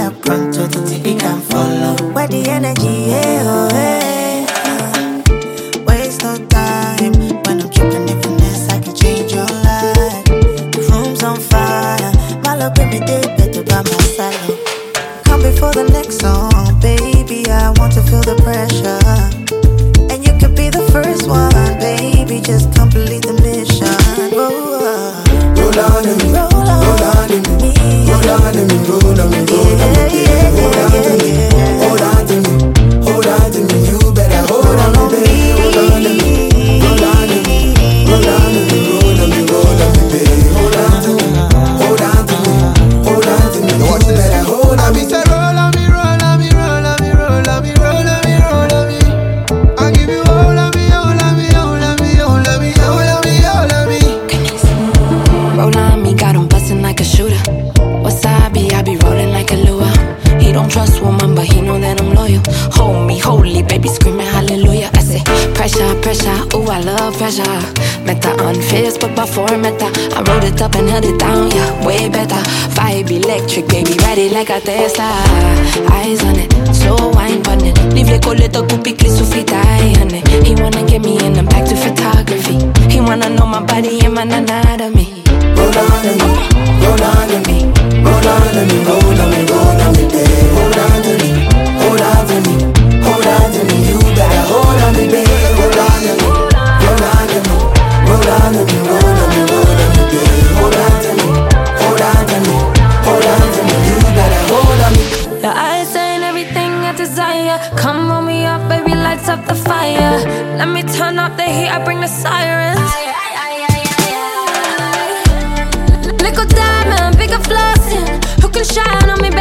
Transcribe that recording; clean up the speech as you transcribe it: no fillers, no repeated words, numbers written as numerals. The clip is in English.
up pronto, the TV can follow. Where the energy, yeah, oh, hey. Waste no time when I'm tripping in finesse, I can change your life. The room's on fire, my love bring me day better by my side. Come before the next song, baby, I want to feel the pressure. And you could be the first one, baby, just complete the mission. Whoa. Roll on to me, roll on to me, roll on to me, roll on to me, roll on to me, hold on to me, hold on to me, you better hold on to me, hold on to me, roll on to me, roll on to me, roll on to me, roll on to me, hold on to me, hold on to me, hold on to me, you better hold on me, say roll on me, roll on me, roll on me, roll on me, roll on me, roll on me, I give you all of me, all of me, all of me, all of me, all of me, all of me. Roll on me, got him bustin' like a shooter. Wasabi, I be rolling like a lure. He don't trust woman, but he know that I'm loyal. Hold me, holy, baby, screaming hallelujah. I say, pressure, pressure, ooh, I love pressure. Meta on Facebook, before meta. I wrote it up and held it down, yeah, way better. Vibe electric, baby, ready like a Tesla. Eyes on it, slow wine on it. Leave le coleto, coupi, click, sufita, on it. He wanna get me in, I'm back to photography. He wanna know my body and my anatomy. Roll on to me, roll on to me, roll on to me, roll on me, roll on me, babe. Hold on to me, hold on to me, hold on to me, you better hold on me, babe. Hold on to me, roll on to me, roll on to me, roll on me, roll on me, babe. Hold on to me, hold on to me, hold on to me, you better hold on me. Your eyes saying everything I desire. Come roll me up, baby, lights up the fire. Let me turn up the heat, I bring the sirens. Little diamond, bigger flossing. Who can shine on me,